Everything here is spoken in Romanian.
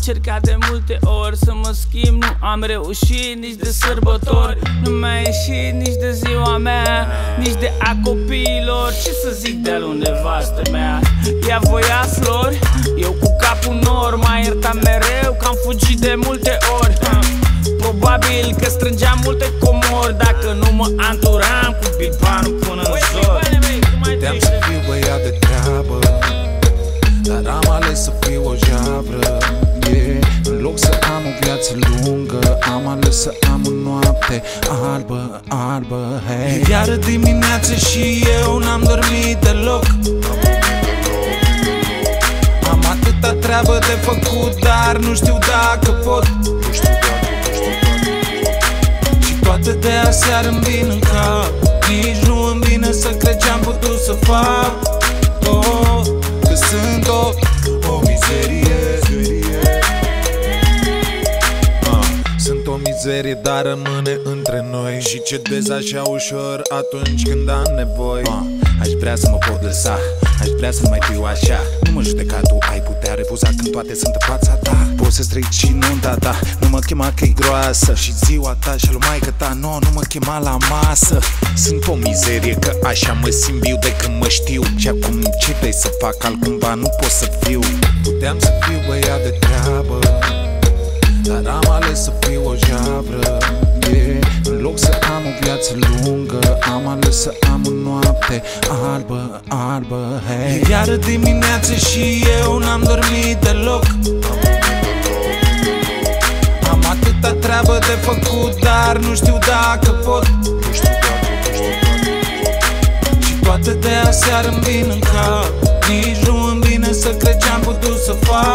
încercat de multe ori să mă schimb, nu am reușit nici de sărbători. Nu mi-a ieșit nici de ziua mea, nici de a copiilor. Ce să zic de al nevastă mea? Ea voia flori, eu cu capul nor. M-a iertat mereu că am fugit de multe ori. Probabil că strângeam multe comori dacă nu mă anturam cu bibanul până în zor. Puteam să fiu băiat de treabă, dar am ales să fiu o jabră, În loc să am o viață lungă, am ales să am o noapte albă, albă, hey. Iară dimineață și eu n-am dormit deloc. Am atâta treabă de făcut, dar nu știu dacă pot. Și toate de aseară-mi vin în cap. Nici nu îmi vine să cred ce-am putut să fac. Că sunt o mizerie. Sunt o mizerie, dar rămâne între noi. Și cedez așa ușor atunci când am nevoi. Aș vrea să mă pot lăsa, aș vrea să nu mai fiu așa. Nu mă judeca, tu ai putea refuza când toate sunt în fața ta. Poți să strici și nunta ta, nu mă chema că-i groasă. Și ziua ta și lui maică ta, nu mă chema la masă. Sunt o mizerie, că așa mă simt viu de când mă știu. Și acum ce vrei să fac, altcumva nu pot să fiu. Puteam să fiu băiat de treabă, dar am ales să fiu o jabră, În loc să am o viață lungă, am ales să am o noapte albă, albă, hey. Iară dimineață și eu n-am dormit deloc. Am atâta treabă de făcut, dar nu știu dacă pot. Și toate de aseară-mi vin în cap. Nici nu îmi vine să cred ce-am putut să fac.